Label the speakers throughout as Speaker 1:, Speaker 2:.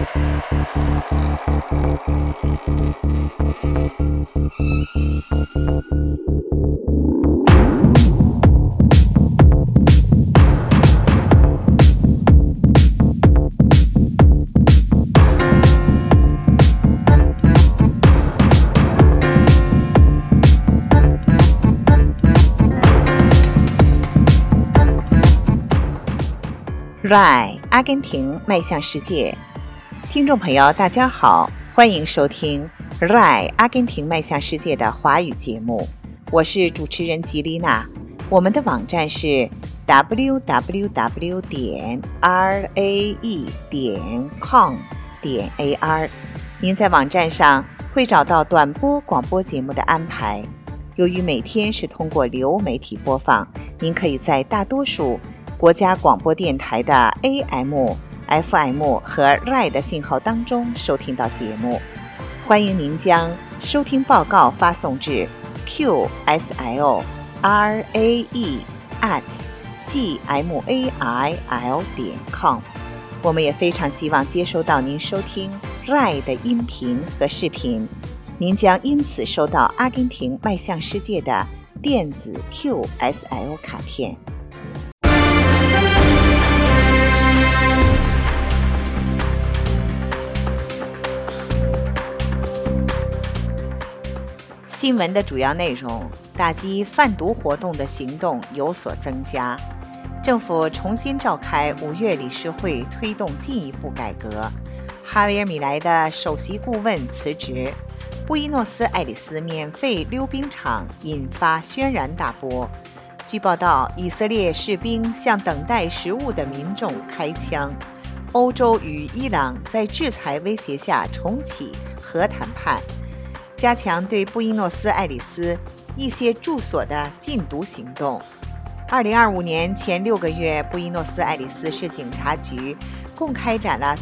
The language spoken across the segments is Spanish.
Speaker 1: RAI 阿根廷迈向世界，听众朋友大家好，欢迎收听 RAI 阿根廷迈向世界的华语节目，我是主持人吉丽娜。我们的网站是 www.rae.com.ar， 您在网站上会找到短波广播节目的安排。由于每天是通过流媒体播放，您可以在大多数国家广播电台的 AM、FM 和 RAI 的信号当中收听到节目。欢迎您将收听报告发送至 qsil@gmail.com。 我们也非常希望接收到您收听 RAI 的音频和视频，您将因此收到阿根廷迈向世界的电子 QSL 卡片。新闻的主要内容：打击贩毒活动的行动有所增加，政府重新召开5月理事会，推动进一步改革。哈维尔·米莱的首席顾问辞职，布宜诺斯艾利斯免费溜冰场引发轩然大波。据报道，以色列士兵向等待食物的民众开枪。欧洲与伊朗在制裁威胁下重启核谈判，加强对布宜诺斯艾利斯一些住所的禁毒行动。2025年前6个月，布宜诺斯艾利斯市警察局共开展了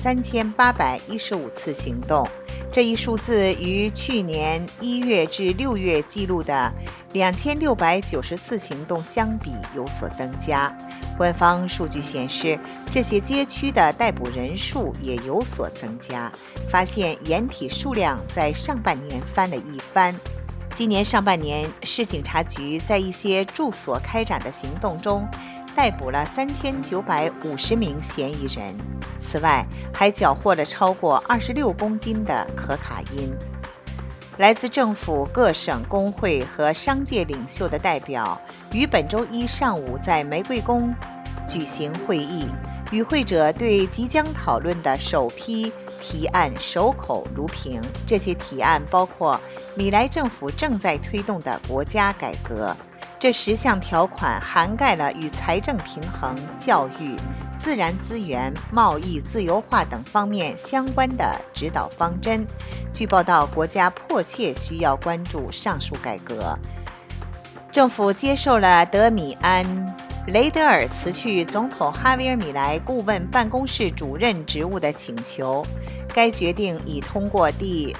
Speaker 1: 3815次行动，这一数字与去年1月至6月记录的2690次行动相比有所增加。官方数据显示，这些街区的逮捕人数也有所增加，发现掩体数量在上半年翻了一番。今年上半年，市警察局在一些住所开展的行动中逮捕了3950名嫌疑人，此外还缴获了超过26公斤的可卡因。来自政府各省工会和商界领袖的代表于本周一上午在玫瑰宫举行会议，与会者对即将讨论的首批提案守口如瓶。这些提案包括米莱政府正在推动的国家改革，这10项条款涵盖了与财政平衡、教育、自然资源、贸易自由化等方面相关的指导方针。据报道，国家迫切需要关注上述改革。政府接受了德米安·雷德尔辞去总统哈维尔·米莱顾问办公室主任职务的请求。该决定已通过第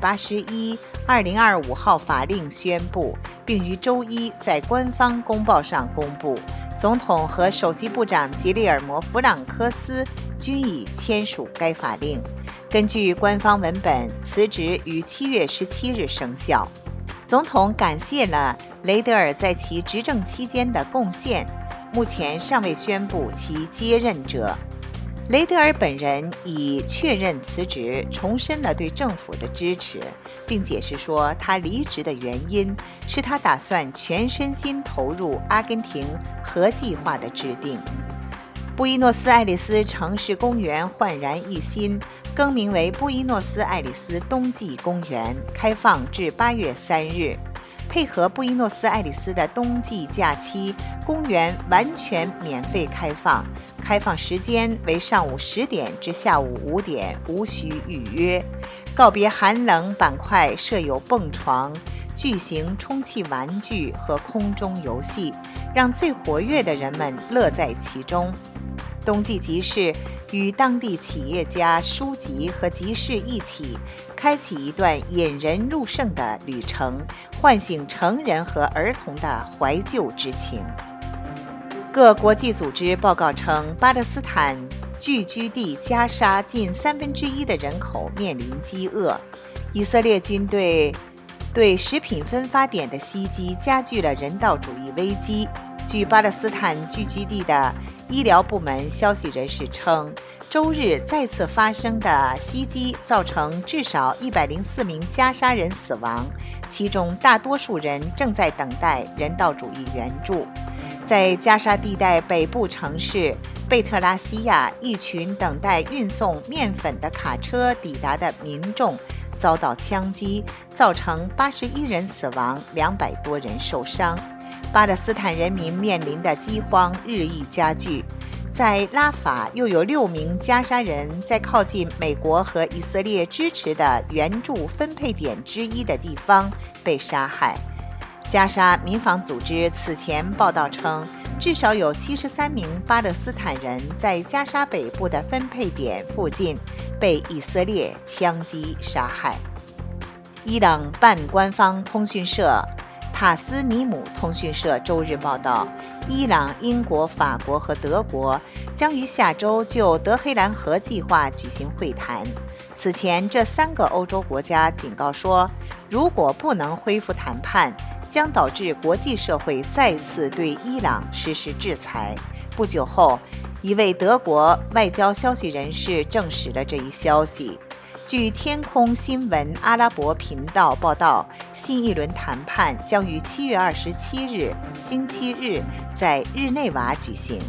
Speaker 1: 481/2025号法令宣布，并于周一在官方公报上公布。总统和首席部长吉列尔摩·弗朗科斯均已签署该法令。根据官方文本，辞职于7月17日生效。总统感谢了雷德尔在其执政期间的贡献，目前尚未宣布其接任者。雷德尔本人已确认辞职，重申了对政府的支持，并解释说他离职的原因是他打算全身心投入阿根廷核计划的制定。布宜诺斯艾利斯城市公园焕然一新，更名为布宜诺斯艾利斯冬季公园，开放至8月3日。配合布宜诺斯艾利斯的冬季假期，公园完全免费开放，开放时间为上午10点至下午5点，无需预约。告别寒冷板块设有蹦床、巨型充气玩具和空中游戏，让最活跃的人们乐在其中。冬季集市与当地企业家、书籍和集市一起，开启一段引人入胜的旅程，唤醒成人和儿童的怀旧之情。各国际组织报告称，巴勒斯坦聚居地加沙近1/3的人口面临饥饿。以色列军队对食品分发点的袭击加剧了人道主义危机。据巴勒斯坦聚居地的医疗部门消息人士称，周日再次发生的袭击造成至少104名加沙人死亡，其中大多数人正在等待人道主义援助。在加沙地带北部城市贝特拉西亚，一群等待运送面粉的卡车抵达的民众遭到枪击，造成81人死亡，200多人受伤。巴勒斯坦人民面临的饥荒日益加剧。在拉法，又有6名加沙人在靠近美国和以色列支持的援助分配点之一的地方被杀害。加沙民防组织此前报道称，至少有73名巴勒斯坦人在加沙北部的分配点附近被以色列枪击杀害。伊朗半官方通讯社塔斯尼姆通讯社周日报道，伊朗、英国、法国和德国将于下周就德黑兰核计划举行会谈。此前，这3个欧洲国家警告说，如果不能恢复谈判，将导致国际社会再次对伊朗实施制裁。不久后，一位德国外交消息人士证实了这一消息。据天空新闻阿拉伯频道报道，新一轮谈判将于7月27日星期日在日内瓦举行。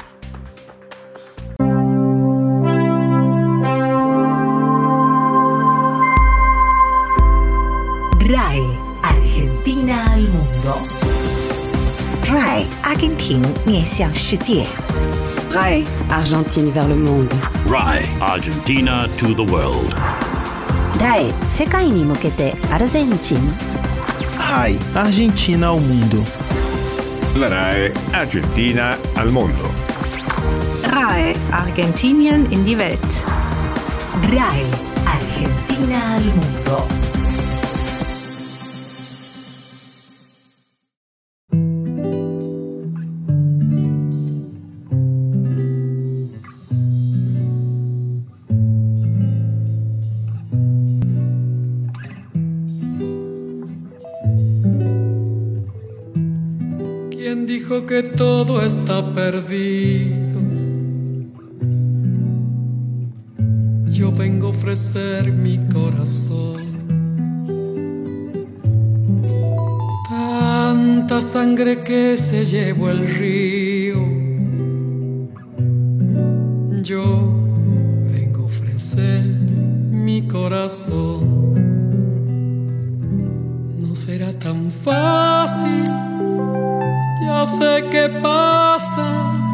Speaker 2: RAI Argentina al mundo.
Speaker 1: RAI 阿根廷面向世界。
Speaker 2: RAI Argentine vers le monde.
Speaker 3: RAI Argentina to the world.
Speaker 2: RAI 世界に向けてアルゼンチン。
Speaker 4: RAI Argentina ao mundo.
Speaker 5: La RAI Argentina al mondo.
Speaker 6: RAI Argentinien in die Welt.
Speaker 2: RAI Argentina al mundo.
Speaker 7: ¿Quién dijo que todo está perdido? Yo vengo a ofrecer mi corazón. Tanta sangre que se llevó el río. Yo vengo a ofrecer mi corazón. No será tan fácil. Ya sé qué pasa,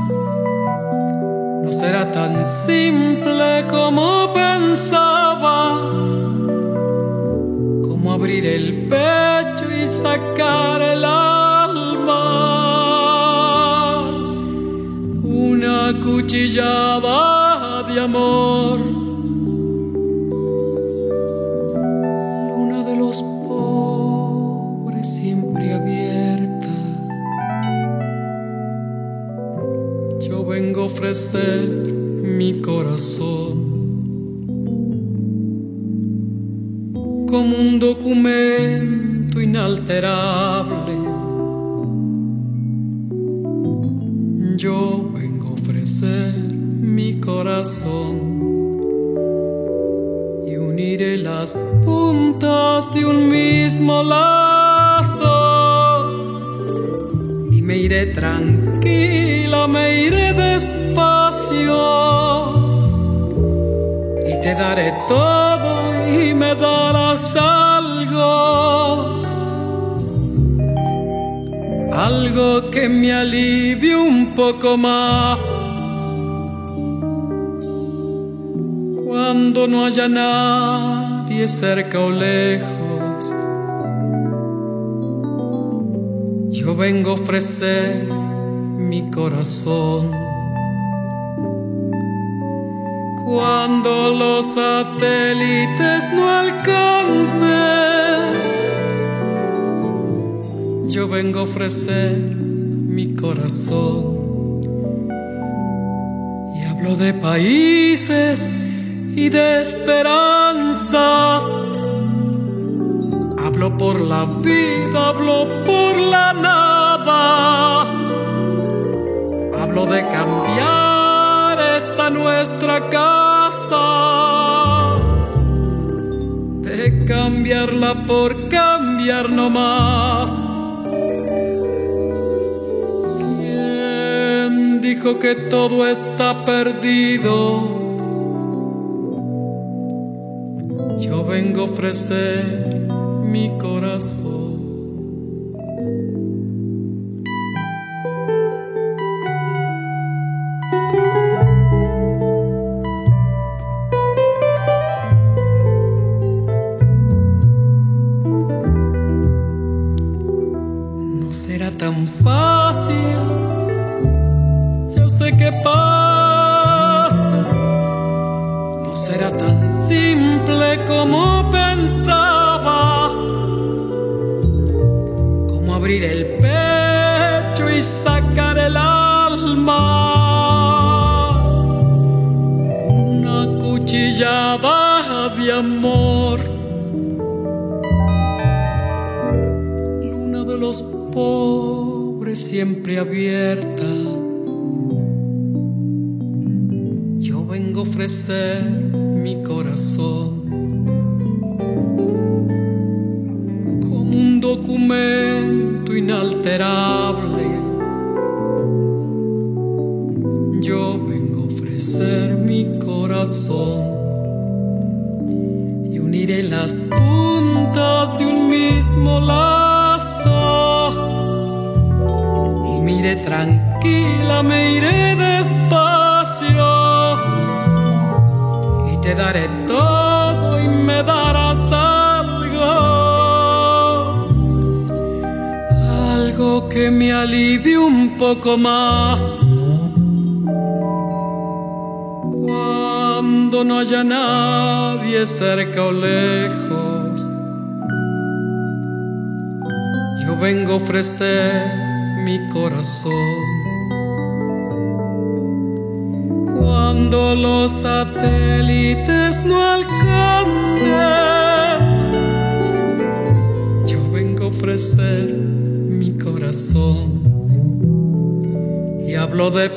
Speaker 7: no será tan simple como pensaba, como abrir el pecho y sacar el alma, una cuchillada de amor, luna de los pobres siempre abierta. Yo vengo a ofrecer mi corazón como un documento inalterable. Yo vengo a ofrecer mi corazón y uniré las puntas de un mismo lazo. Y me iré tranquila, me iré despacio y te daré todo y me darás algo que me alivie un poco más cuando no haya nadie cerca o lejos. Yo vengo a ofrecer mi corazón cuando los satélites no alcancen. Yo vengo a ofrecer mi corazón y hablo Hablo de países y de esperanzas. Hablo por la vida, hablo por la nada. Hablo de cambiar esta nuestra casa, de cambiarla por cambiar no más. ¿Quién dijo que todo está perdido? Yo vengo a ofrecer mi corazón. No será tan fácil, yo sé que pasa. No será tan simple como pensaba, como abrir el pecho y sacar el alma. Una cuchillada de amor. Luna de los pobres siempre abierta. Yo vengo a ofrecer mi corazón como un documento inalterable. Yo vengo a ofrecer mi corazón y uniré las puntas de un mismo lazo. Y me iré tranquila, me iré despacio. Te daré todo y me darás algo que me alivie un poco más. Cuando no haya nadie cerca o lejos, yo vengo a ofrecer mi corazón. Cuando los satélites no alcancen, yo vengo a ofrecer mi corazón. Y hablo de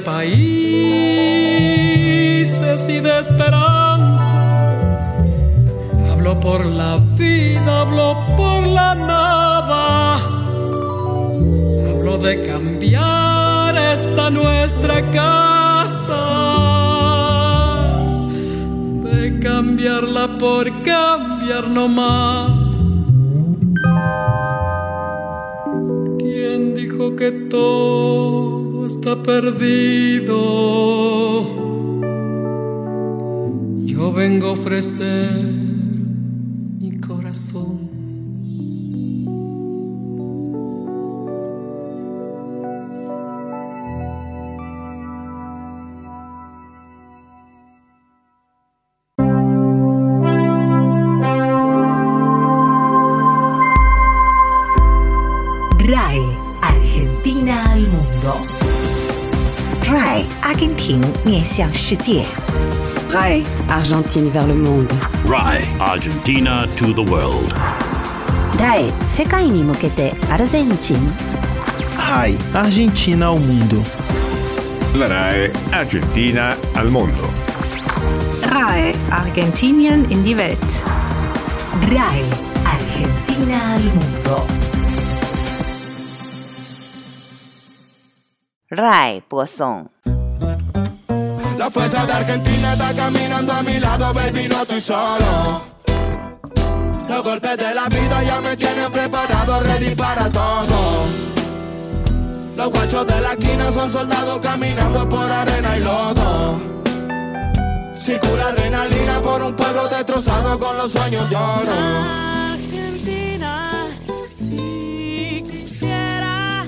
Speaker 7: países y de esperanza. Hablo por la vida, hablo por la nada. Hablo de cambiar esta nuestra casa, de cambiarla por cambiar no más. ¿Quién dijo que todo está perdido? Yo vengo a ofrecer mi corazón.
Speaker 2: RAE Argentina al mundo.
Speaker 1: RAE 阿根廷面向世界。
Speaker 2: RAE Argentine vers le monde.
Speaker 3: RAE Argentina to the world.
Speaker 2: RAE 世界に向けてアルゼンチン。
Speaker 4: RAI Argentina ao mundo.
Speaker 5: La RAE Argentina al mondo.
Speaker 6: RAE Argentinien in die Welt.
Speaker 2: RAE Argentina al mundo.
Speaker 1: RAE 播送。
Speaker 8: La fuerza de Argentina está caminando a mi lado, baby, no estoy solo. Los golpes de la vida ya me tienen preparado, ready para todo. Los guachos de la esquina son soldados caminando por arena y lodo. Circula adrenalina por un pueblo destrozado con los sueños de oro.
Speaker 9: Argentina, si quisiera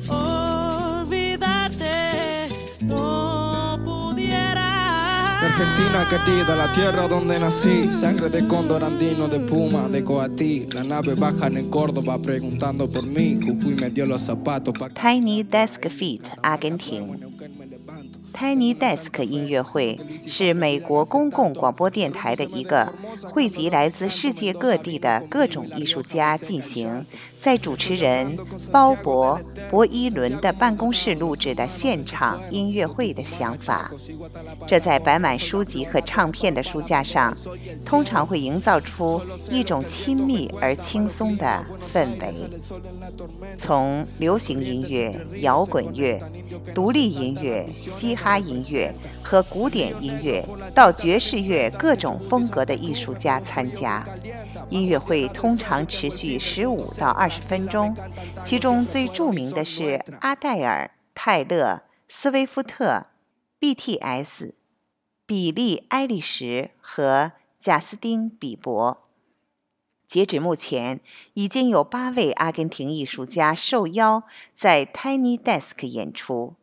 Speaker 9: olvidarte, no pudiera.
Speaker 10: Argentina querida, la tierra donde nací. Sangre de cóndor andino, de puma, de coatí. La nave baja en Córdoba preguntando por mí. Jujuy me dio los zapatos pa'
Speaker 1: Tiny Desk Feet 阿根廷。 Tiny Desk 音乐会是美国公共广播电台的一个汇集来自世界各地的各种艺术家进行在主持人鲍勃·博伊伦的办公室录制的现场音乐会的想法。这在摆满书籍和唱片的书架上，通常会营造出一种亲密而轻松的氛围。从流行音乐、摇滚乐、独立音乐、嘻哈音乐和古典音乐到爵士乐各种风格的艺术家参加。音乐会通常持续15到20分钟，其中最著名的是阿黛尔、泰勒、斯威夫特、BTS、比利·埃利什和贾斯汀·比伯。截止目前，已经有8位阿根廷艺术家受邀在 Tiny Desk 演出。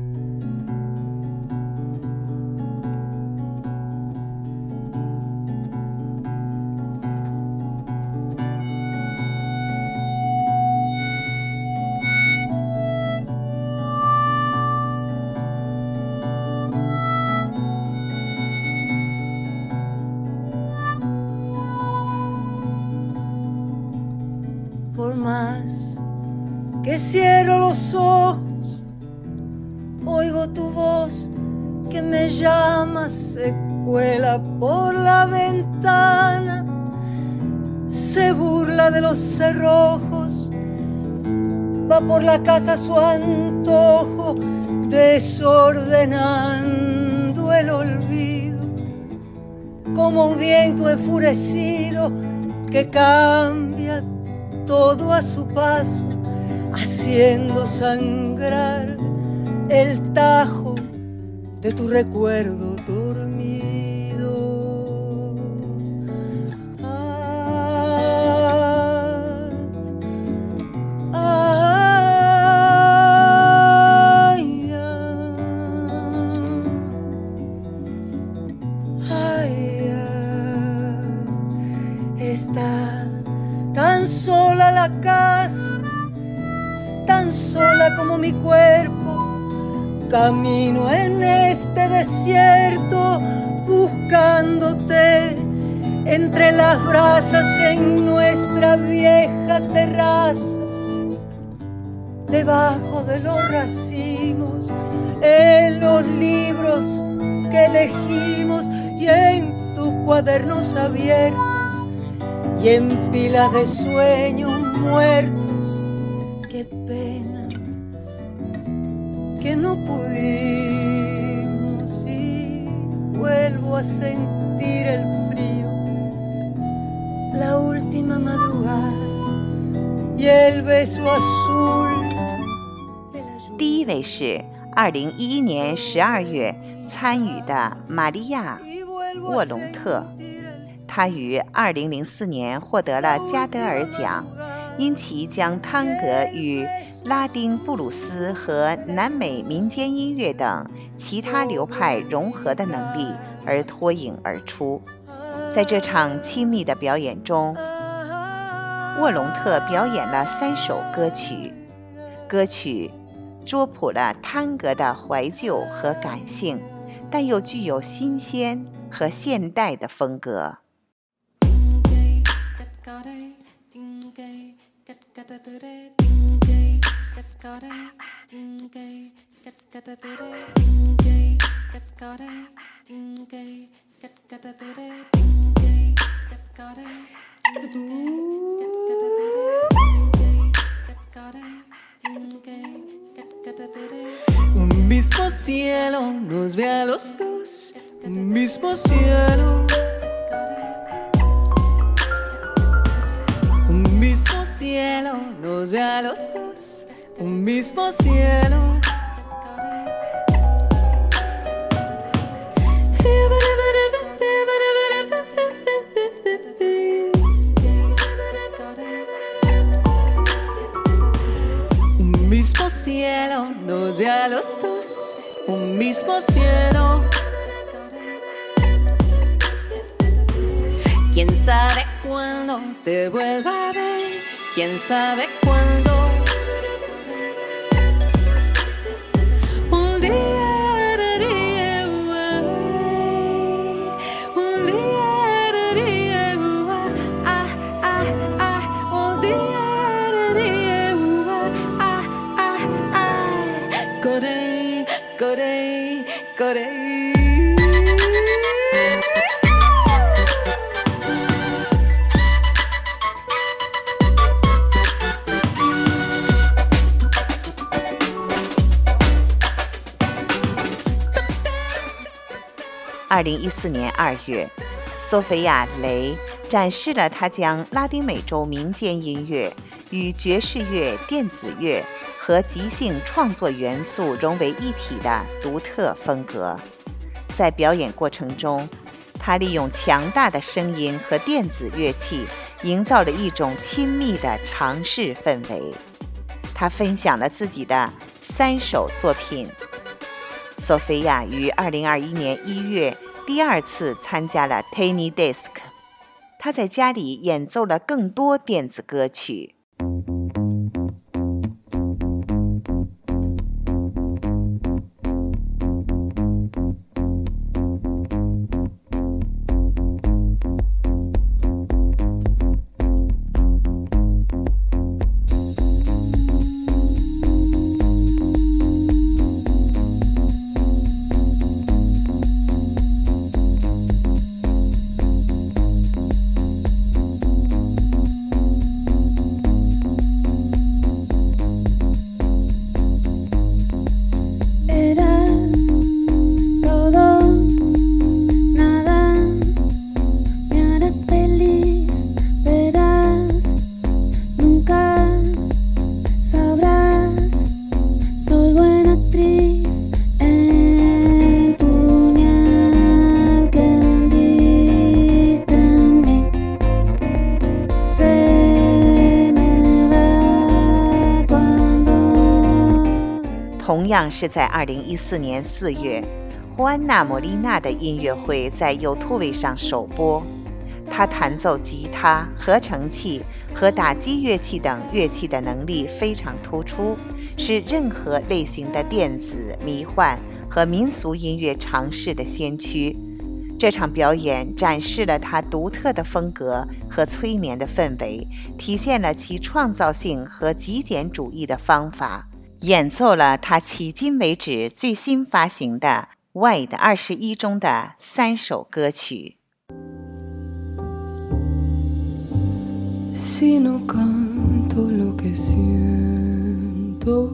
Speaker 11: Por más que cierro los ojos, oigo tu voz que me llama, se cuela por la ventana, se burla de los cerrojos, va por la casa a su antojo, desordenando el olvido, como un viento enfurecido que cambia todo a su paso, haciendo sangrar el tajo de tu recuerdo dormido. Está tan sola la casa, tan sola como mi cuerpo. Camino en este desierto buscándote entre las brasas en nuestra vieja terraza, debajo de los racimos, en los libros que elegimos y en tus cuadernos abiertos y en pilas de sueños muertos. Qué pena que no pudimos y vuelvo a sentir el frío, la última madrugada y el beso azul de la lluvia.
Speaker 1: 第一位是2011年12月参与的玛利亚·沃隆特，他于2004年获得了加德尔奖，因其将探戈与拉丁布鲁斯和南美民间音乐等其他流派融合的能力而脱颖而出。在这场亲密的表演中，沃隆特表演了3首歌曲，歌曲捉谱了探戈的怀旧和感性，但又具有新鲜和现代的风格。
Speaker 11: Un mismo cielo nos ve a los dos, un mismo cielo. Un mismo cielo nos ve a los dos, un mismo cielo. Un mismo cielo nos ve a los dos, un mismo cielo. ¿Quién sabe cuándo te vuelva a ver? ¿Quién sabe cuándo? Un día pecorei.
Speaker 1: 2014年2月，索菲亚·雷展示了她将拉丁美洲民间音乐与爵士乐、电子乐和即兴创作元素融为一体的独特风格。在表演过程中，她利用强大的声音和电子乐器，营造了一种亲密的尝试氛围。她分享了自己的3首作品。索菲亚于2021年1月第2次参加了 Tiny Desk， 她在家里演奏了更多电子歌曲。同样是在2014年4月，胡安娜·莫莉娜的音乐会在 YouTube 上首播。她弹奏吉他、合成器和打击乐器等乐器的能力非常突出，是任何类型的电子、迷幻和民俗音乐尝试的先驱。这场表演展示了她独特的风格和催眠的氛围，体现了其创造性和极简主义的方法，演奏了他迄今为止最新发行的 Wide 21中的3首歌曲。
Speaker 12: Si no canto lo que siento,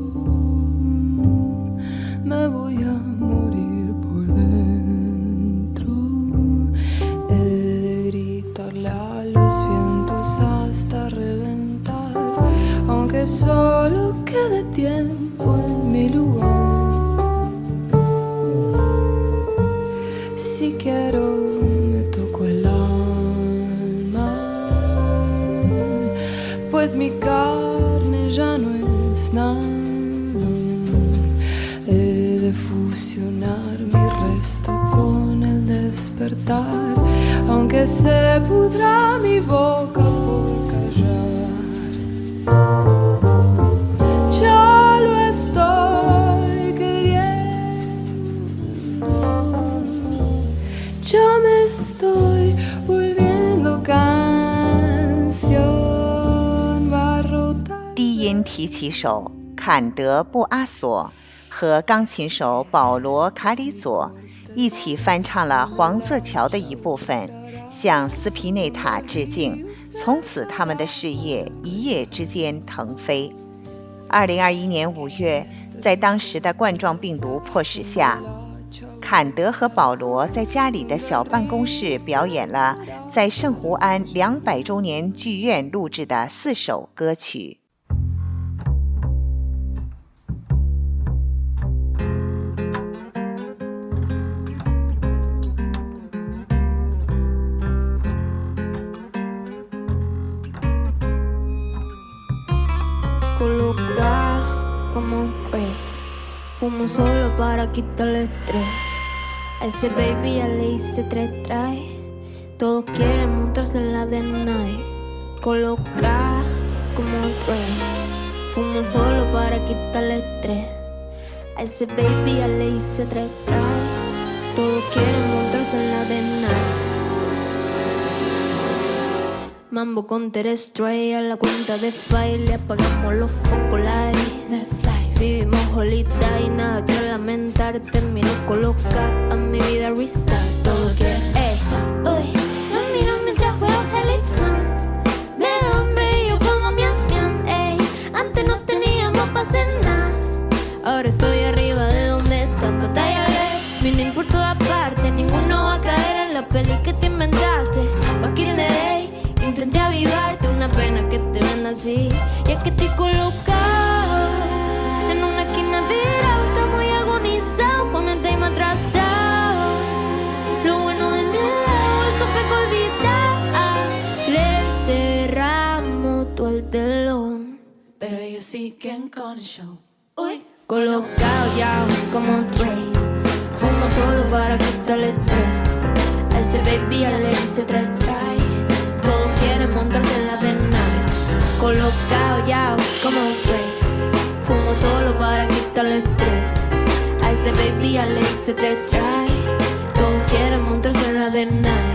Speaker 12: me voy a morir por dentro. He de gritarle a los vientos hasta reventar, aunque solo quede tiempo en mi lugar. Si quiero me toco el alma, pues mi carne ya no es nada. He de fusionar mi resto con el despertar, aunque se pudra mi boca por callar. Ya lo estoy queriendo, ya me estoy volviendo canción.
Speaker 1: 低音提琴手坎德·布阿索和钢琴手保罗·卡里佐一起翻唱了《黄色桥》的一部分，向斯皮内塔致敬。从此他们的事业一夜之间腾飞。2021年5月，在当时的冠状病毒迫使下，坎德和保罗在家里的小办公室表演了在圣胡安200周年剧院录制的4首歌曲。
Speaker 13: Coloca como un rey, fumo solo para quitarle estrés. A ese baby ya le hice 3 try. Todos quieren montarse en la de night. Coloca como un rey, fumo solo para quitarle estrés. A ese baby ya le hice 3 try. Todos quieren montarse en la de night. Mambo con Tere Stray, a la cuenta de file, le apagamos los focos, la business life. vivimos holiday y nada que lamentar. Termino coloca a mi vida restart. Todo quiere, uy, lo miro mientras juego Helly Hunt. Me da hambre y yo como miam miam, antes no teníamos pa' cenar, ahora estoy arriba de donde están. Batallale, vine por todas partes, ninguno va a caer en la peli que te inventaste. Back in the day, intenté avivarte, una pena que te ven así. Y es que estoy colocado en una esquina virado, está muy agonizado con el tema atrasado. Lo bueno de mi lado, eso fue que olvidar. Le cerramos todo el telón, pero ellos siguen con el show. Uy, colocado ya como Dre, fumo solo para quitarle estrés. A ese baby ya le hice 3 try. Todos quieren montarse en la de nave. Colocado ya como Dre, fumo solo para quitarle estrés. A ese baby ya le hice 3 try. Todos quieren montarse en la de nave.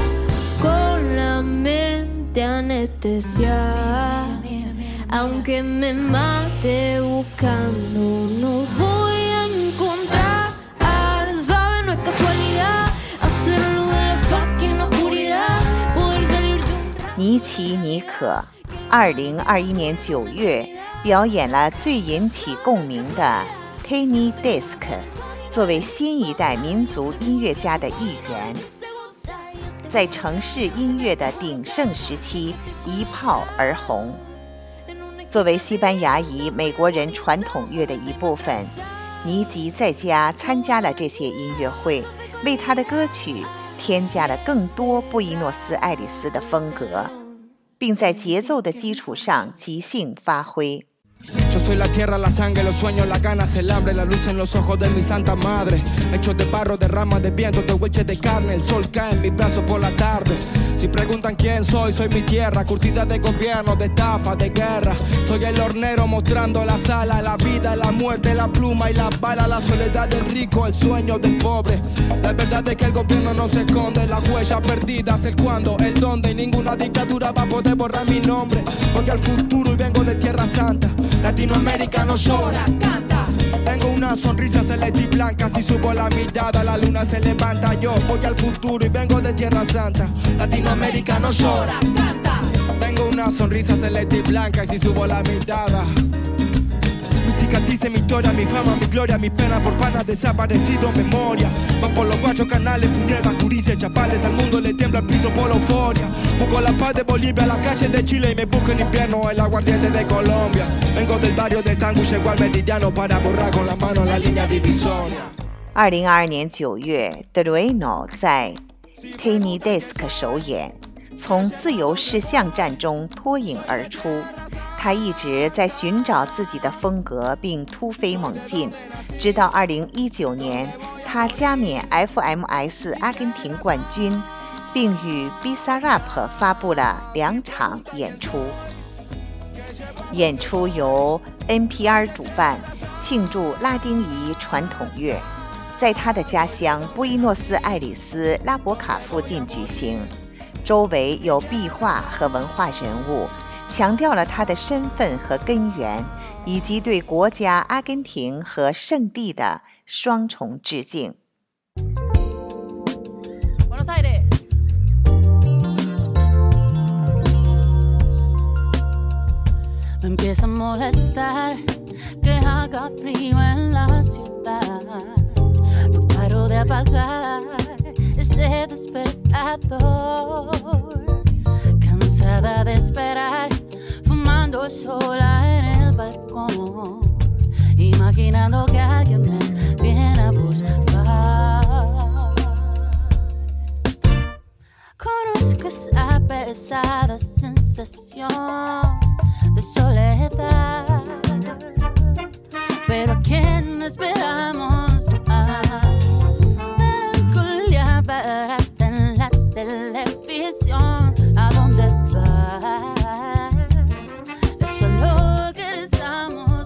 Speaker 13: Con la mente anestesiada, aunque me mate buscando, no voy a encontrar. ¿Sabes? No es casualidad hacerlo de la fucking oscuridad, poder salir de un rato.
Speaker 1: 尼奇·尼可2021年9月表演了最引起共鸣的 Tiny Desk， 作为新一代民族音乐家的一员，在城市音乐的鼎盛时期一炮而红。作为西班牙裔美国人传统乐的一部分，尼吉在家参加了这些音乐会，为他的歌曲添加了更多布宜诺斯艾利斯的风格，并在节奏的基础上即兴发挥。
Speaker 10: Yo soy la tierra, la sangre, los sueños, las ganas, el hambre, la luz en los ojos de mi santa madre. Hechos de barro, de ramas de viento, de hueches de carne, el sol cae en mis brazos por la tarde. Si preguntan quién soy, soy mi tierra, curtida de gobierno, de estafa, de guerra. Soy el hornero mostrando la sala, la vida, la muerte, la pluma y la bala, la soledad del rico, el sueño del pobre. La verdad es que el gobierno no se esconde, las huellas perdidas, el cuándo, el dónde, y ninguna dictadura va a poder borrar mi nombre. Voy al futuro y vengo de Tierra Santa. Latinoamérica no llora, canta. Tengo una sonrisa celeste y blanca. Si subo la mirada, la luna se levanta. Yo voy al futuro y vengo de Tierra Santa. Latinoamérica no llora, canta. Tengo una sonrisa celeste y blanca. Y si subo la mirada, mi cicatriz, mi historia, mi fama, mi gloria, mi pena por panas desaparecido, memoria. Va por los 4 canales, Puñuelas, Curicia, Chapales, al mundo le tiembla el piso por la euforia. Busco la paz de Bolivia, las calles de Chile y me busco en invierno el aguardiente de Colombia. Vengo del barrio del tango y llego al meridiano para borrar con la mano la línea divisoria.
Speaker 1: 2022年9月 Dueno 在 Tiny Desk 首演，从自由式巷战中脱颖而出。他一直在寻找自己的风格并突飞猛进，直到2019年他加冕 FMS 阿根廷冠军，并与 Bizarrap 发布了2场演出。演出由 NPR 主办，庆祝拉丁裔传统乐，在他的家乡布宜诺斯艾利斯拉博卡附近举行，周围有壁画和文化人物，强调了他的身份和根源，以及对国家阿根廷和圣地的双重致敬。
Speaker 14: Buenos Aires. Me empieza a molestar que haga frío en la ciudad. No paro de apagar ese despertador. Cansada de esperar, fumando sola en el balcón, imaginando que alguien me viene a buscar. Conozco esa pesada sensación de soledad, pero ¿a quién esperamos? Melancolía barata en la televisión. ¿A dónde vas? Eso es lo que deseamos.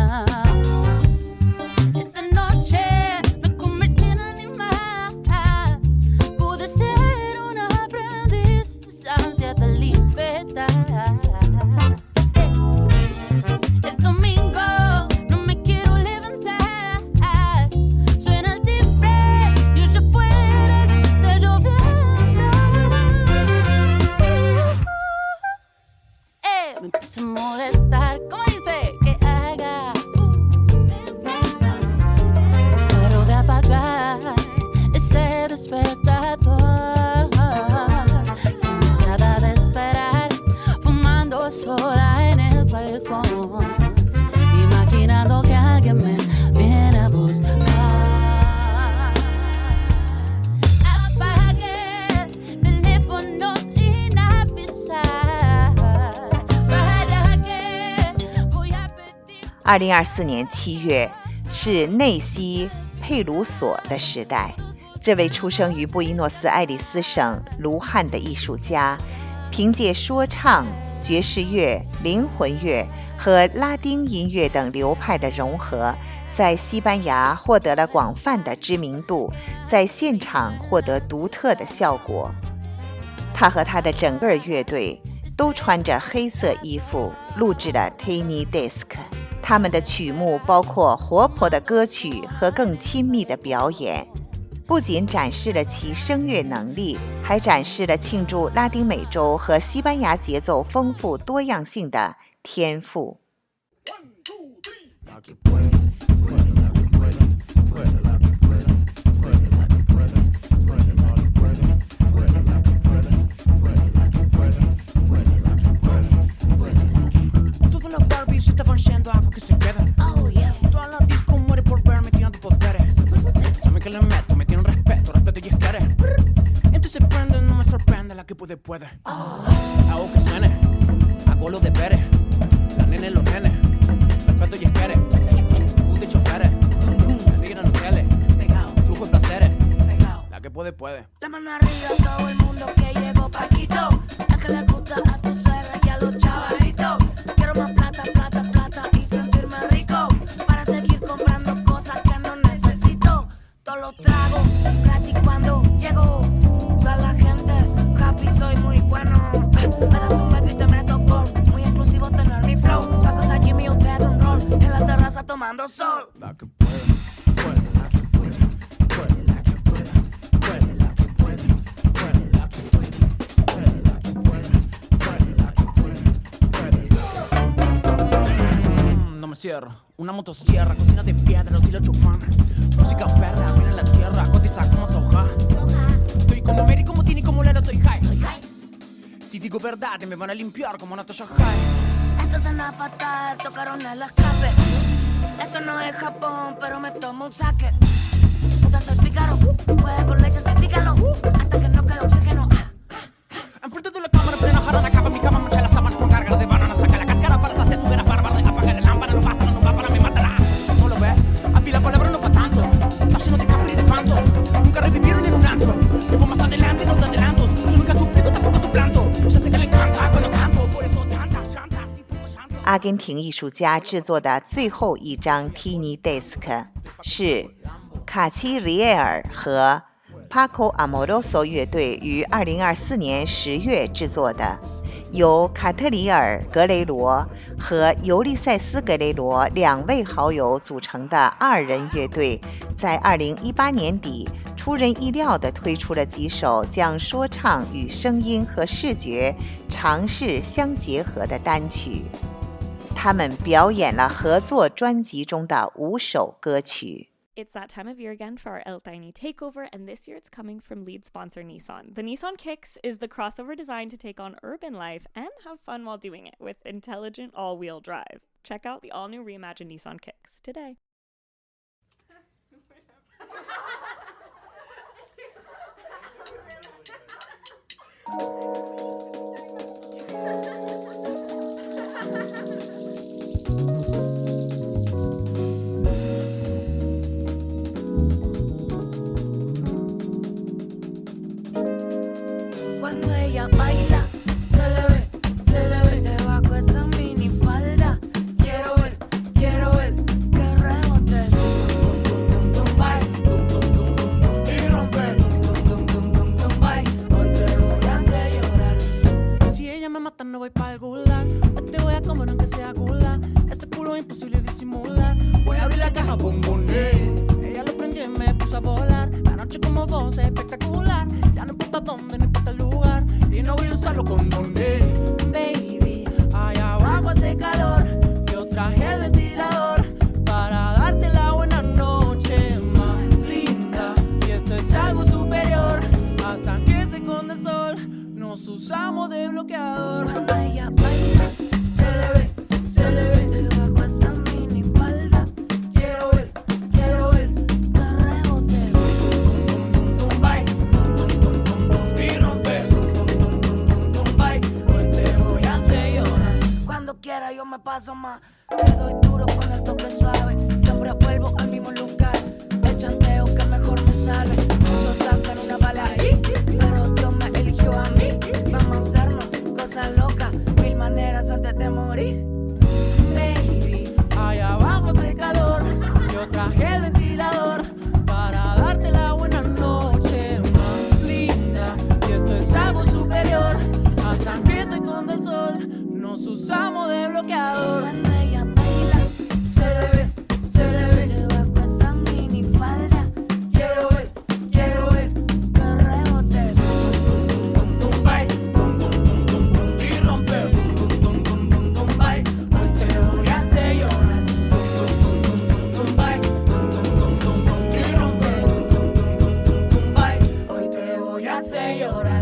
Speaker 14: Esa noche me convertí en animal. Pude ser un aprendiz de esa ansia de libertad. Es domingo, no me
Speaker 1: 2024年7月是内西佩鲁索的时代。这位出生于布宜诺斯艾利斯省卢汉的艺术家，凭借说唱、爵士乐、灵魂乐和拉丁音乐等流派的融合，在西班牙获得了广泛的知名度，在现场获得独特的效果。他和他的整个乐队都穿着黑色衣服录制了 Tiny Disc， 他们的曲目包括活泼的歌曲和更亲密的表演，不仅展示了其声乐能力，还展示了庆祝拉丁美洲和西班牙节奏丰富多样性的天赋。
Speaker 15: Hago que suene, hago los deberes, la nene los nenes, respeto y esquere, tú de choferes, la negra no tele, flujo de placeres, la que puede, puede.
Speaker 16: La mano arriba a todo el mundo que llegó Paquito, la que le gusta a tu suegra y a los chavalitos. Quiero más plata, plata, plata y sentirme rico, para seguir comprando cosas que no necesito. Todos los tragos gratis cuando llego, toda la gente happy, soy muy bueno. Me das un metro y te meto gol, muy exclusivo tener mi flow. La cosa Jimmy, usted un rol, en la terraza tomando sol.
Speaker 15: La que puede, puede, la que puede, puede, la que puede, puede, la que puede, puede, la que puede, puede, la que puede, puede, la que puede, puede. No me cierro, una motosierra, cocina de piedra, los tiros chufán. Música perra, mira la tierra, cotiza como soja. Estoy como Mary, como Tini, como Lelo, estoy high. Si digo verdad, me van a limpiar como Natasha High.
Speaker 16: Esto suena fatal, tocaron el escape. Esto no es Japón, pero me tomo un saque. Puta, soy pícaro, puede con leche, salpícalo, hasta que no quede oxígeno.
Speaker 15: Enfrente de la cámara, plena jarana, capa mi cama, mancha las sábanas con carga de banana. Saca la cáscara para saciar su vera bárbara, apaga la lámpara, no basta, no va para me matará. No lo ve, aquí la palabra no va tanto, está lleno de capri y de fanto. Nunca revivieron en un antro, llevo más adelante los de adelantos. Yo nunca suplico, tampoco suplanto, ya sé que le encanta cuando canto, por eso tantas llantas y poco llanto.
Speaker 1: 阿根廷艺术家制作的最后一张 Tiny Disc 是卡奇里埃尔和 Paco Amoroso 乐队于2024年10月制作的，由卡特里尔·格雷罗和尤利塞斯·格雷罗两位好友组成的2人乐队，在2018年底出人意料地推出了几首将说唱与声音和视觉尝试相结合的单曲。他们表演了合作专辑中的5首歌曲。
Speaker 17: It's that time of year again for our El Tiny Takeover, and this year it's coming from lead sponsor Nissan. The Nissan Kicks is the crossover designed to take on urban life and have fun while doing it with intelligent all-wheel drive. Check out the all-new reimagined Nissan Kicks today.
Speaker 16: Cuando ella baila, se le ve debajo esa mini falda. Quiero ver que rebote. Dum, dum, dum, bye. Dum, dum, dum, dum, dum, y rompe. Dum, dum, dum, dum, bye. Hoy te voy a hacer llorar.
Speaker 15: Si ella me mata no voy pa'l gulag, te voy a comer aunque sea gula. Ese culo es imposible disimular. Voy a abrir la caja, bum, bum, ella lo prendió y me puso a volar. La noche como vos es espectacular. Ya no importa dónde, no importa el lugar, y no voy a usarlo con donde. Baby, allá abajo hace calor, yo traje el ventilador para darte la buena noche más linda. Y esto es algo superior, hasta que se esconde el sol, nos usamos de bloqueador.
Speaker 16: Cuando ella baila, se le ve debajo esa mini falda. Quiero ver que rebote. Dum, dum, dum, bye. Dum, dum, dum, dum, y rompe. Dum, dum, dum, dum, bye. Hoy te voy a hacer llorar. Cuando quiera yo me paso más. Te doy duro con el toque suave. Siempre vuelvo al mismo lugar. El chanteo que mejor me sale. Muchos gastan una bala ahí, pero Dios me eligió a mí. Vamos a hacernos cosas locas, 1000 maneras antes de morir. Baby,
Speaker 15: allá abajo hace calor. Yo traje el ventilador para darte la buena noche más linda. Y esto es algo superior. Hasta que se esconde el sol, nos usamos de bloqueador.
Speaker 16: Cuando ella baila, se le ve debajo esa minifalda. Quiero ver que rebote. Tum tum bye, tum y rompe. Tum bye, hoy te voy a hacer llorar. Tum bye, y rompe. Tum bye, hoy te voy a hacer llorar.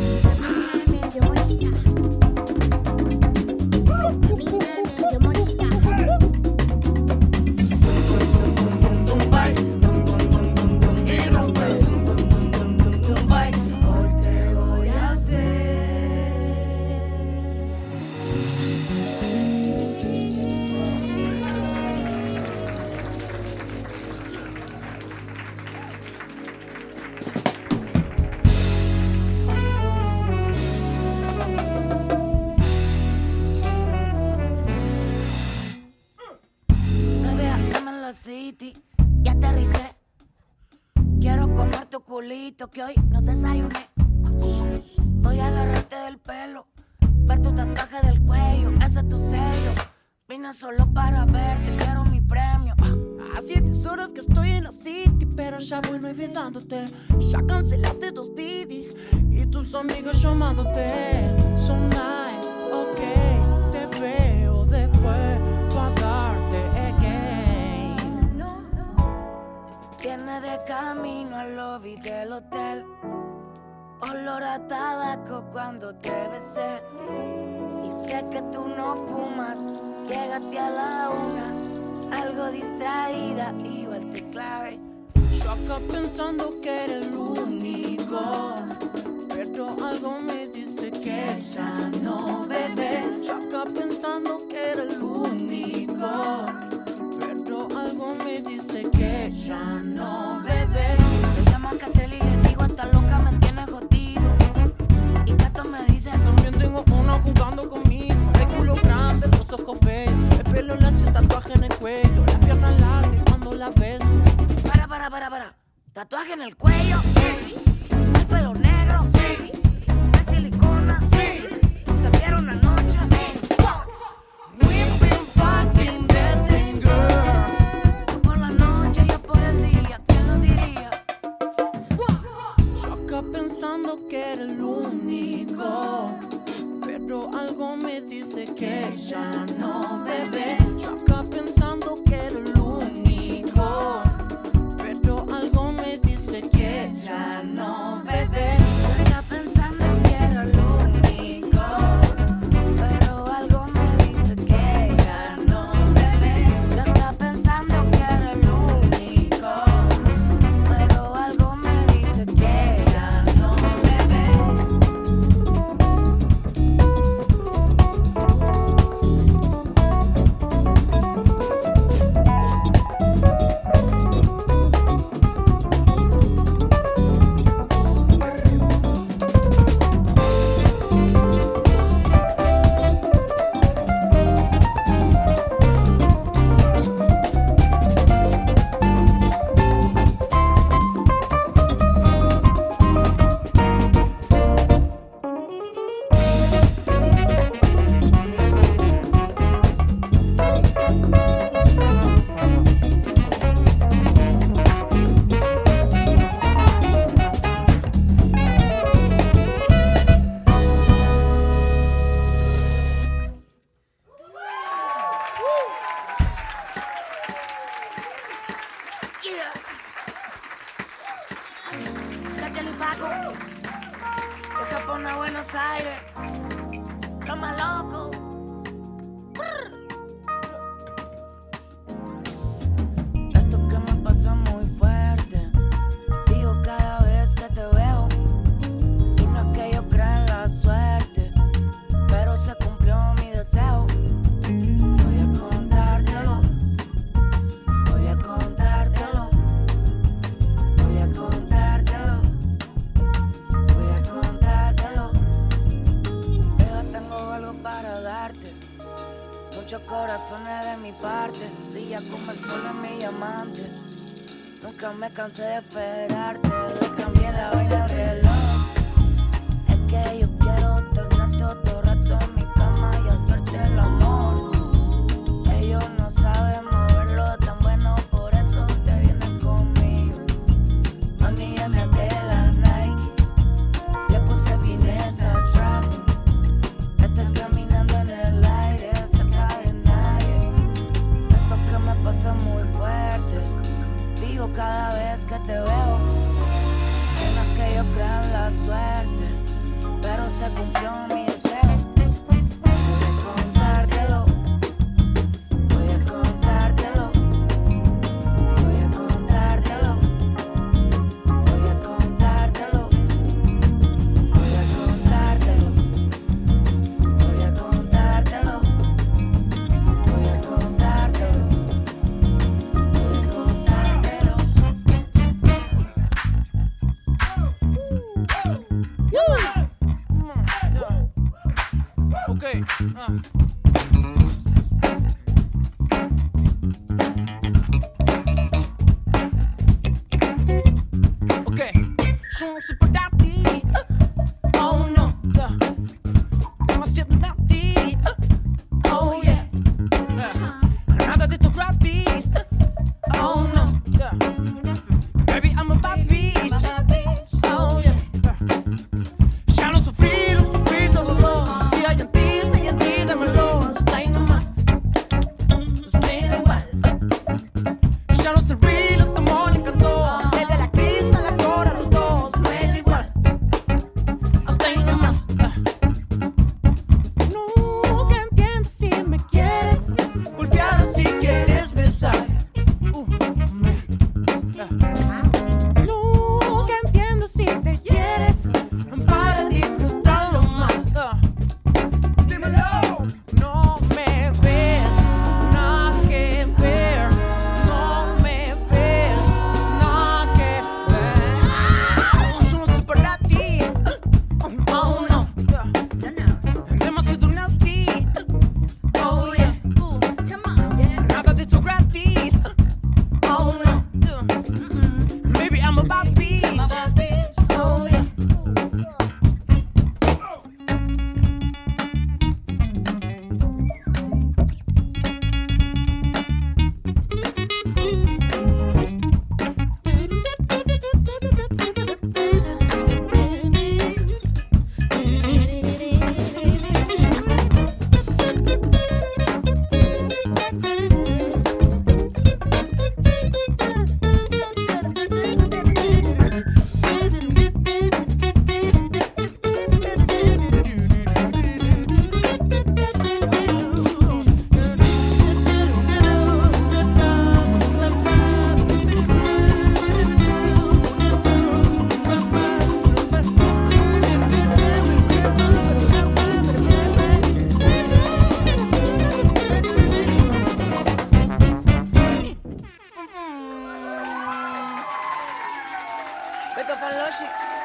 Speaker 16: Ya aterricé. Quiero comer tu culito que hoy no desayuné. Voy a agarrarte del pelo, ver tu tatuaje del cuello, ese es tu sello. Vine solo para verte, quiero mi premio.
Speaker 15: Hace 10 horas que estoy en la city, pero ya voy olvidándote. Ya cancelaste 2 Didi y tus amigos llamándote. So nice, ok, te veo después pa' darte again.
Speaker 16: Viene de camino al lobby del hotel. Olor a tabaco cuando te besé. Y sé que tú no fumas. Llegaste a la 1, algo distraída, igual te clave.
Speaker 15: Yo acá pensando que era el único, pero algo me dice que ya no, bebé. Yo acá pensando que era el único, pero algo me dice que ya no, bebé.
Speaker 16: Me llamo a Catrell y le digo, esta loca me tiene jodido. Y Cato me dice,
Speaker 15: también tengo una jugando conmigo. El culo grande, los ojos feos, el pelo lacio, tatuaje en el cuello, las piernas largas cuando la beso.
Speaker 16: Para. ¿Tatuaje en el cuello? Sí. ¿El pelo negro? Sí. ¿De silicona? Sí. ¿Se vieron anoche? Sí.
Speaker 15: We've been fucking dancing, girl.
Speaker 16: Tú por la noche, yo por el día, ¿quién lo diría?
Speaker 15: Yo acá pensando que era el único, pero algo me dice que ya no, bebé. Yo acá pensando que era el único, pero algo me dice que ya no, bebé.
Speaker 16: Está pensando que era lo único, pero algo me dice que ya no, bebé. Yo está pensando que era lo único, pero algo me dice que ya no, bebé. Catrell y Paco, de Japón a Buenos Aires, lo más loco. Esto que me pasa muy fuerte, digo cada vez que te veo. Y no es que yo crea en la suerte, pero se cumplió mi deseo. corazones de mi parte, brilla como el sol en mi diamante. Nunca me cansé de esperarte, le cambié la vaina al reloj. Es que yo quiero tenerte otro rato en mi cama y hacerte el amor. Ellos no saben moverlo tan bueno, por eso te vienes conmigo. Mami, ya me até la Nike, le puse fineza al trap. Estoy caminando en el aire, cerca de nadie. Esto que me pasa muy fuerte, digo cada vez que te veo. Que no es que yo crea en la suerte, pero se cumplió mi deseo. Voy a contártelo, voy a contártelo, voy a contártelo, voy a contártelo, voy a contártelo, voy a contártelo, voy a contártelo, voy a contártelo.
Speaker 15: Okay. Okay. Sono super dati. Oh no. Demasiado dati. Oh yeah. Nada de esto gratis. Oh no. Baby, I'm a bad bitch. Oh yeah. Ya no sufrí todo lo. Si hay en ti, dámelo. Hasta ahí nomás. Me da igual. Ya no serví, los tomó, le encantó. Desde la crisis a la cora, los dos. Me da igual. Hasta ahí nomás. Nunca entiendo si me quieres golpear o si quieres besar. Nunca entiendo si te quieres para disfrutarlo más. Dímelo. No me ves, nada que ver. No me ves, nada que ver. Yo no soy para ti. Oh no. Demasiado nasty. Oh yeah. Nada de esto gratis. Oh no. Maybe I'm a bad bitch. Oh yeah. Beto Fanloshi.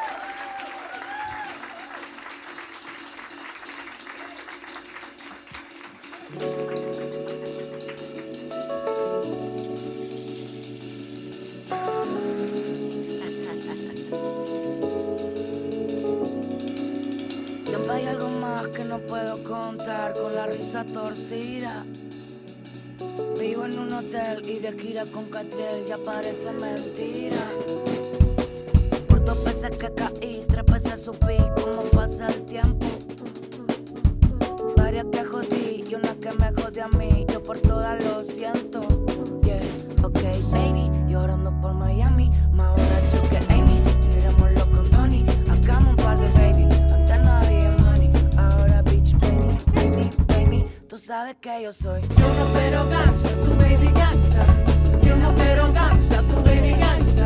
Speaker 16: Siempre hay algo más que no puedo contar con la risa torcida. Vivo en un hotel y de gira con Catriel ya parece mentira. Por 2 veces que caí, 3 veces subí, como pasa el tiempo. Varias que jodí y una que me jode a mí, yo por todas lo siento. Yeah, ok baby, llorando por Miami, más borracho que Amy. Tirémoslo con Donnie, hagamos un par de baby. Antes no había money, ahora bitch pay me, pay me, pay me. Tú sabes que yo soy
Speaker 15: Yo no pero gangsta, tu baby gangsta. Yo no pero gangsta, tu baby gangsta.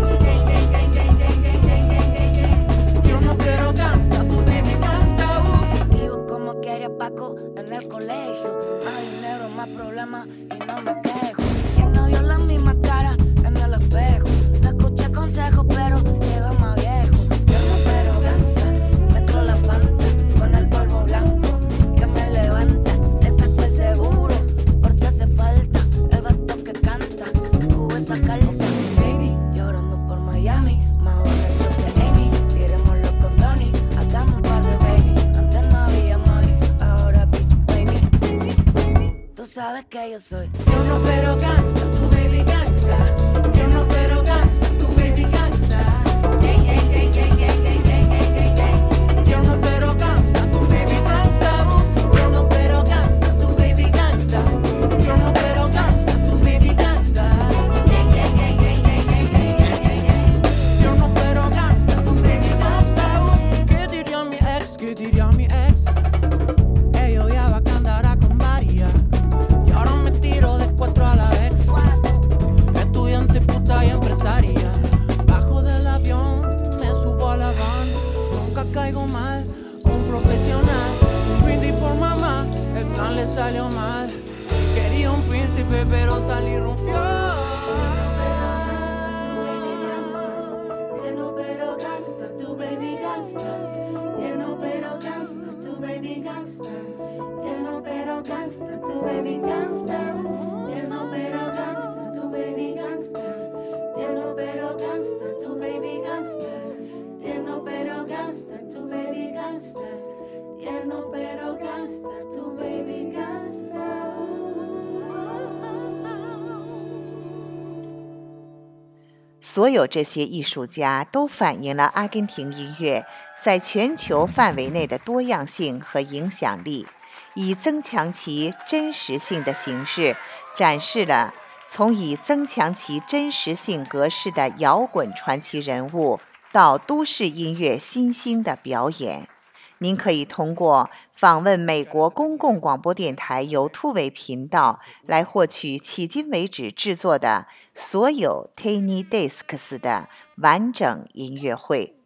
Speaker 15: Yo no pero gangsta, tu baby gangsta.
Speaker 16: Vivo como quería Paco en el colegio. Más dinero, más problemas y no me quejo. ¿Quién no vio la misma cara en el espejo? No escuché consejos, pero llego más viejo. Yo no pero gangsta, mezclo la Fanta con el polvo blanco que me levanta. Le saco el seguro sabes que yo soy
Speaker 15: tierno pero gangsta, tu baby gangsta. Tierno pero gangsta, tu baby gangsta. Tierno pero gangsta, tu baby gangsta. Tierno pero gangsta, tu baby gangsta. Tierno pero gangsta, tu baby gangsta. Tierno pero gangsta, tu baby gangsta. ¿Qué diría mi ex? ¿Qué diría mi ex? Ellos ya va a andar con varias. Y ahora me tiro de 4 a la ex. Estudiante, puta y empresaria. Bajo del avión, me subo a la van. Nunca caigo mal, un profesional. Un brindis por mamá, el plan le salió mal. Quería un príncipe, pero salí rufián. Tierno pero gangsta, tu baby gangsta. Tierno pero gangsta, tu baby gangsta. Tierno pero gangsta, tu baby gangsta. Tierno pero gangsta, tu baby gangsta. Tierno pero gangsta, tu baby gangsta. Tierno pero gangsta, tu baby gangsta. Tierno pero gangsta, tu baby gangsta.
Speaker 1: 所有这些艺术家都反映了阿根廷音乐在全球范围内的多样性和影响力，以增强其真实性的形式展示了从以增强其真实性格式的摇滚传奇人物到都市音乐新兴的表演。您可以通过访问美国公共广播电台由突围频道来获取迄今为止制作的所有 Tiny Discs 的完整音乐会。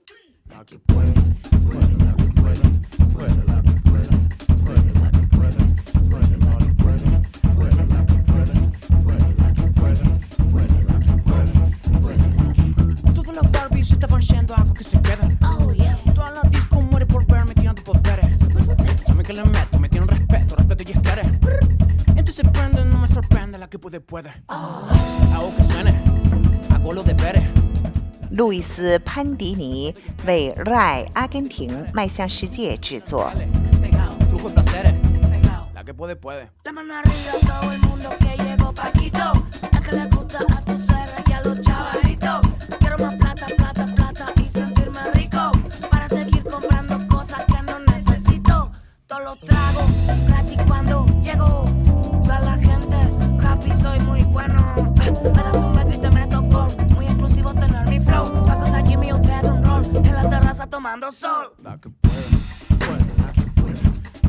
Speaker 15: Todos los Barbies estaban yendo a algo que se queden.
Speaker 16: Oh yeah.
Speaker 15: Todas las discos mueren por verme tirando poderes. Saben que le meto, me tienen respeto y es querer. Entonces prende, no me sorprende la que puede. Hago que suene, hago los deberes.
Speaker 1: 路易斯·潘迪尼为 RAI 阿根廷迈向世界制作。
Speaker 15: Lujo y placeres, la que puede.
Speaker 16: La mano arriba a todo el mundo que llegó Paquito. La que le gusta a tu suegra y a los chavalitos. Quiero más plata, plata, plata y sentirme rico. Para seguir comprando cosas que no necesito. Todos los tragos gratis cuando llego. Toda la gente happy, soy muy bueno. Me das un metro y te meto gol. Muy exclusivo tener mi flow. Pa' cosas Jimmy, usted un rol. En la terraza tomando sol.
Speaker 15: La que puede, la que puede.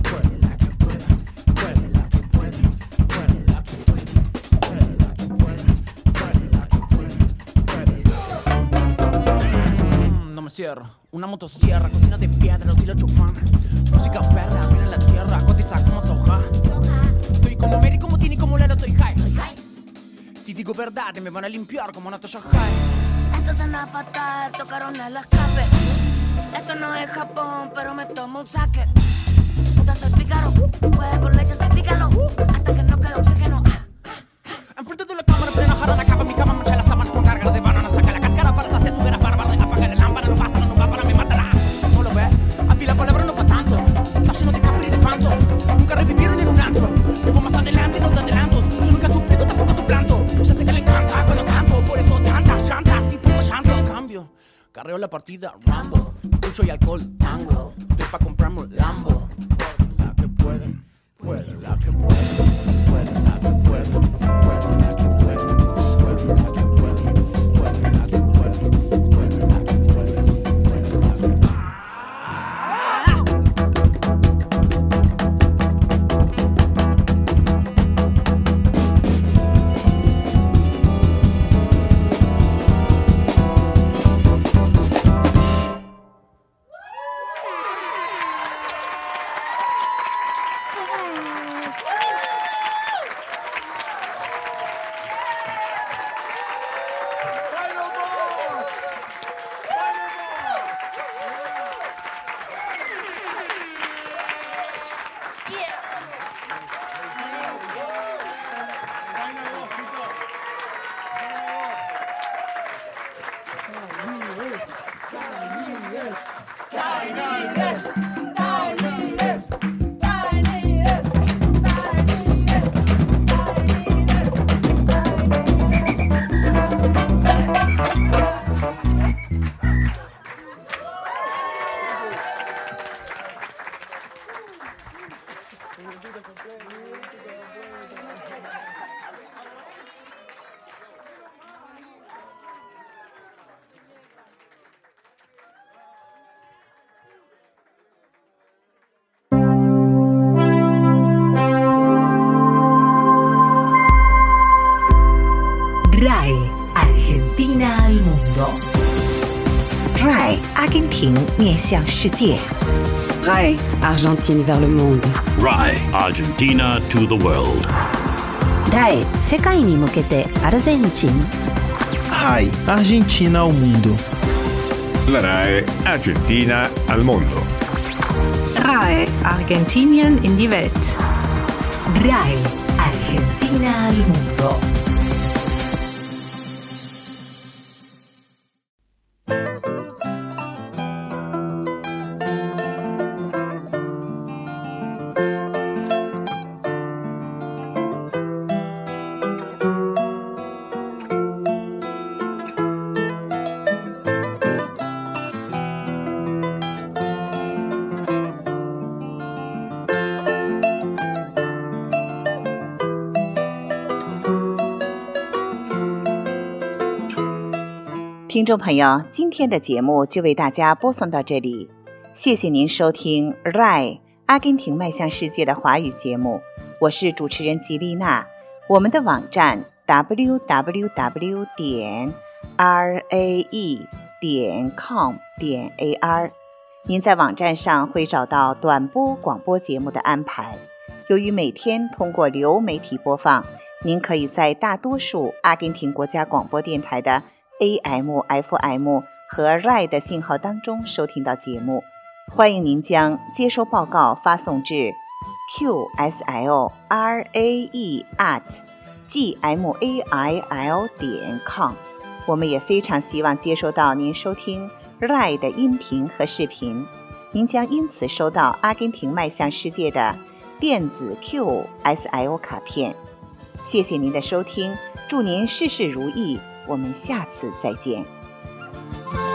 Speaker 15: Una motosierra, cocina de piedra, estilo chufán. Música perra, viene la tierra, cotiza como soja. Estoy como Mary, como Tini, como Lelo, estoy high. Si digo verdad, me van a limpiar como Natasha High.
Speaker 16: Esto suena fatal, tocaron el escape. Esto no es Japón, pero me tomo un saque. Puta, soy pícaro, puede con leche, soy pícaro. Hasta que no quede oxígeno.
Speaker 15: Enfrente de la cámara, plena jarana, acaba mi cama, mancha la sábana con carga de banana. Saca la cáscara para saciar su vera bárbara. Apaga la lámpara, no basta, no va para me matará. ¿No lo ves? Aquí la palabra no pa' tanto. Está lleno de capri y de fanto. Nunca revivieron en un antro. Llevo más adelante, no te adelantos. Yo nunca suplico, tampoco suplanto. Ya sé que le encanta cuando canto. Por eso tantas chantas y poco llanto. En cambio, carreo la partida, Rambo. Mucho y alcohol, tango. Estoy pa' comprarme un Lambo. La que puede, la que puede, la que puede.
Speaker 1: 廷面向世界。
Speaker 2: RAI Argentine vers le monde.
Speaker 3: RAI Argentina to the world.
Speaker 2: RAI 世界に向けてアルゼンチン。
Speaker 4: RAI Argentina ao mundo.
Speaker 5: La RAI Argentina al mondo.
Speaker 6: RAI Argentinien in die Welt.
Speaker 2: RAI Argentina al mundo.
Speaker 1: 听众朋友，今天的节目就为大家播送到这里，谢谢您收听 RAI 阿根廷迈向世界的华语节目，我是主持人吉丽娜。我们的网站 www.rae.com.ar， 您在网站上会找到短波广播节目的安排。由于每天通过流媒体播放，您可以在大多数阿根廷国家广播电台的AM、FM 和 RAI 的信号当中收听到节目，欢迎您将接收报告发送至 qslarae@gmail.com。 我们也非常希望接收到您收听 RAI 的音频和视频，您将因此收到阿根廷迈向世界的电子 QSL 卡片。谢谢您的收听，祝您事事如意，我们下次再见。